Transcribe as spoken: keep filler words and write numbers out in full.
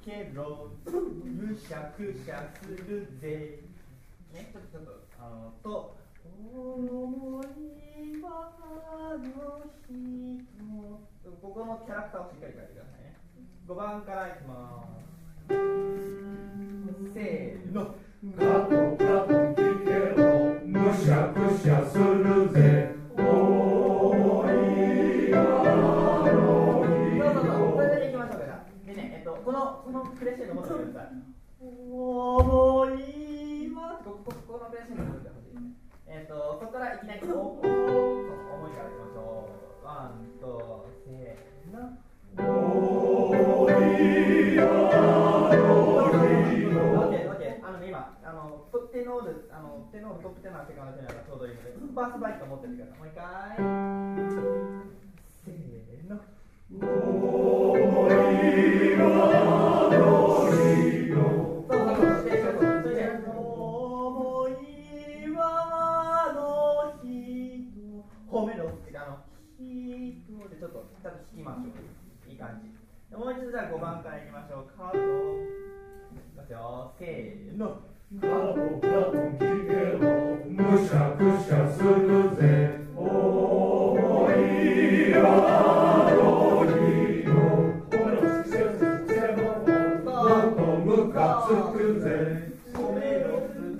けどむしゃくしゃするぜね、ちょっとちょっとあのと思いはあの人ここのキャラクターをしっかり書いてくださいね。ごばんからいきますせーのカトカト聞けろむしゃくしゃするぜ思いはあの人そうそうそうそれだけいきましょうか。でね、えっと、このこのクレッシェンドもってください。思いはここここのクレッシェンドもってほしいですね。えっと、そこからいきなりおお思いからいきましょう。ワン、とせーの。 思いはあの人オッケーオッケー。あのね今あのテノールあのテノールトップテノールセカンドテノールがちょうどいいのでバースバイト持っててください。もう一回。せーの。 思いはあの人そうそうそうでそうそうそれで思いはあの人褒めるってあの人でちょっとちゃんと弾きましょう。いい感じ。もう一度じゃあごばんからいきましょう。カードいきますよせーの。 カト